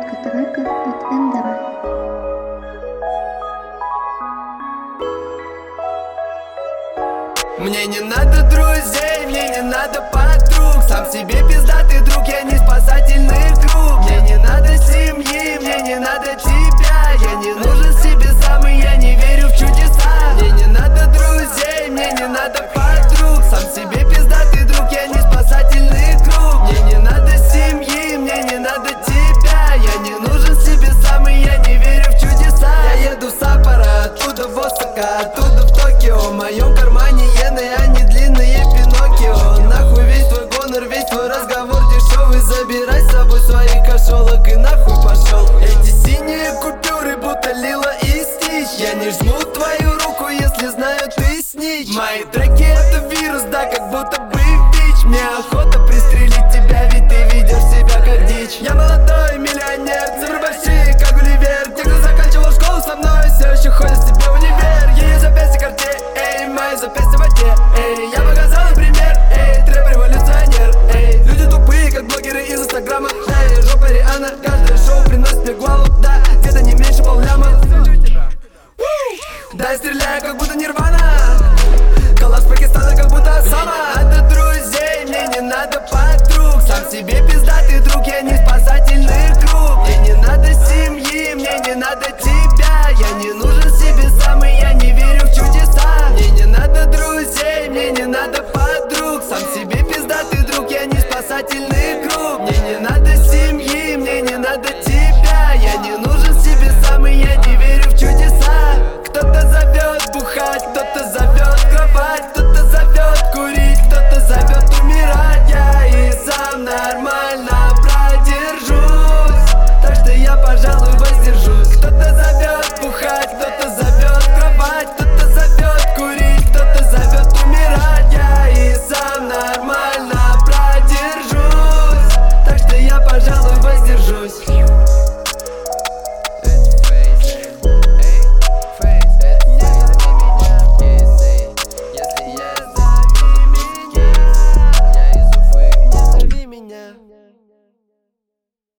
Подборка треков от Эндера. Мне не надо друзей, мне не надо подруг. Сам себе пиздатый друг, я не спасательный круг. Мне не надо семьи, мне не надо тебя. Я не нужен себе сам, и я не верю в чудеса. Мне не надо друзей, мне не надо подруг. Сам себе пиздатый друг, я не спасательный круг. Мне не надо семьи, мне не надо тебя. Я не нужен себе сам, и я не верю в чудеса. Я еду в Саппоро, оттуда в Осака, оттуда в Токио. В моем кармане иены, а не длинные Пиноккио. Нахуй весь твой гонор, весь твой разговор дешевый. Забирай с собой своих кошелок и нахуй пошел. Эти синие купюры будто лила и стич. Я не жму твою руку, если знаю, ты снич. Мои треки это вирус, да, как будто бы ВИЧ. Мне охота пристрелить тебя, ведь ты ведешь себя как дичь. Я молодой миллионер, цифры большие, как Гулливер. Те, кто заканчивал школу со мной, все еще ходят в себе в универ. Ее запястье карте, эй, мои запястья в воде, эй. Я показал им пример, эй, трэп-революционер, эй. Люди тупые, как блогеры из инстаграма. Да, я жопа Риана, каждое шоу приносит мне гвалу. Да, где-то не меньше полляма. Да, я стреляю, как будто Нирвана. Коллапс Пакистана, как будто Осама. Надо друзей, мне не надо подруг. Сам себе пиздатый друг, я не спасательный круг. Мне не надо семьи, мне не надо тебя. Я не нужен себе сам, и я не верю в чудеса. Мне не надо друзей, мне не надо подруг. Сам себе пиздатый друг, я не спасательный